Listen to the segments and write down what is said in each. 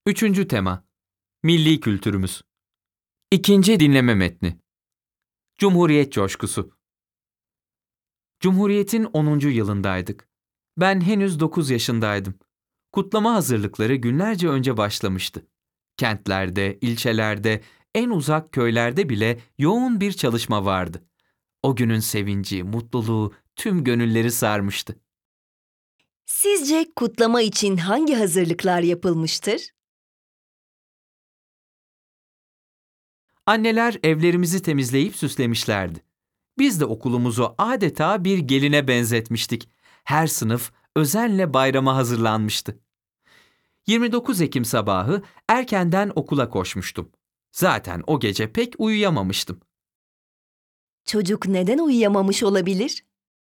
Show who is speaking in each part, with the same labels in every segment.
Speaker 1: Üçüncü tema. Milli kültürümüz. İkinci dinleme metni. Cumhuriyet coşkusu. Cumhuriyetin 10. yılındaydık. Ben henüz 9 yaşındaydım. Kutlama hazırlıkları günlerce önce başlamıştı. Kentlerde, ilçelerde, en uzak köylerde bile yoğun bir çalışma vardı. O günün sevinci, mutluluğu tüm gönülleri sarmıştı.
Speaker 2: Sizce kutlama için hangi hazırlıklar yapılmıştır?
Speaker 1: Anneler evlerimizi temizleyip süslemişlerdi. Biz de okulumuzu adeta bir geline benzetmiştik. Her sınıf özenle bayrama hazırlanmıştı. 29 Ekim sabahı erkenden okula koşmuştum. Zaten o gece pek uyuyamamıştım.
Speaker 2: Çocuk neden uyuyamamış olabilir?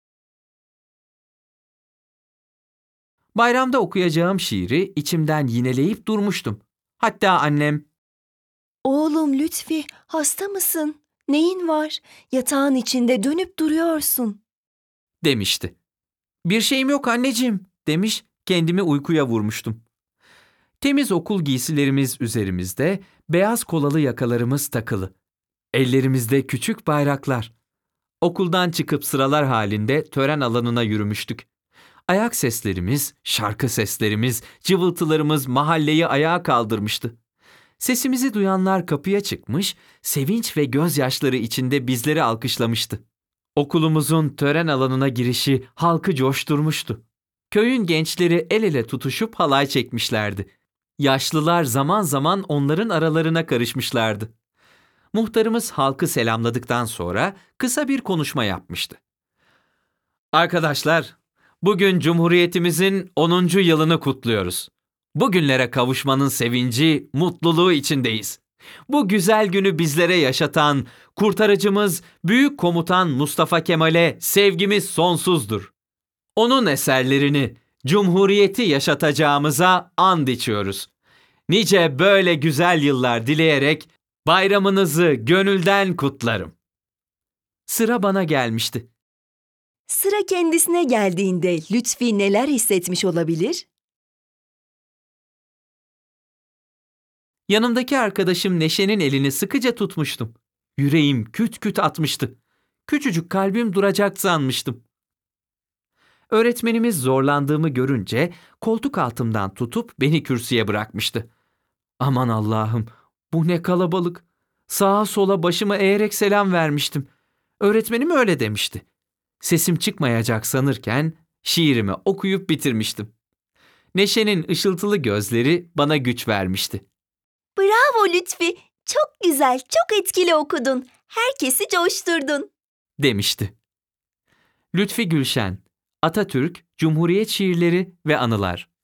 Speaker 1: Bayramda okuyacağım şiiri içimden yineleyip durmuştum. Hatta annem,
Speaker 2: Oğlum Lütfi, hasta mısın? Neyin var? Yatağın içinde dönüp duruyorsun.
Speaker 1: demişti. "Bir şeyim yok anneciğim," demiş, kendimi uykuya vurmuştum. Temiz okul giysilerimiz üzerimizde, beyaz kolalı yakalarımız takılı. Ellerimizde küçük bayraklar. Okuldan çıkıp sıralar halinde tören alanına yürümüştük. Ayak seslerimiz, şarkı seslerimiz, cıvıltılarımız mahalleyi ayağa kaldırmıştı. Sesimizi duyanlar kapıya çıkmış, sevinç ve gözyaşları içinde bizleri alkışlamıştı. Okulumuzun tören alanına girişi halkı coşturmuştu. Köyün gençleri el ele tutuşup halay çekmişlerdi. Yaşlılar zaman zaman onların aralarına karışmışlardı. Muhtarımız halkı selamladıktan sonra kısa bir konuşma yapmıştı. "Arkadaşlar, bugün Cumhuriyetimizin 10. yılını kutluyoruz. Bugünlere kavuşmanın sevinci, mutluluğu içindeyiz. Bu güzel günü bizlere yaşatan kurtarıcımız Büyük Komutan Mustafa Kemal'e sevgimiz sonsuzdur. Onun eserlerini, Cumhuriyeti yaşatacağımıza and içiyoruz. Nice böyle güzel yıllar dileyerek bayramınızı gönülden kutlarım." Sıra bana gelmişti.
Speaker 2: Sıra kendisine geldiğinde Lütfi neler hissetmiş olabilir?
Speaker 1: Yanımdaki arkadaşım Neşe'nin elini sıkıca tutmuştum. Yüreğim küt küt atmıştı. Küçücük kalbim duracak sanmıştım. Öğretmenimiz zorlandığımı görünce koltuk altımdan tutup beni kürsüye bırakmıştı. Aman Allah'ım, bu ne kalabalık. Sağa sola başımı eğerek selam vermiştim. Öğretmenim öyle demişti. Sesim çıkmayacak sanırken şiirimi okuyup bitirmiştim. Neşe'nin ışıltılı gözleri bana güç vermişti.
Speaker 2: Bravo Lütfi, çok güzel, çok etkili okudun. Herkesi coşturdun.
Speaker 1: Demişti. Lütfi Gülşen, Atatürk, Cumhuriyet Şiirleri ve Anılar.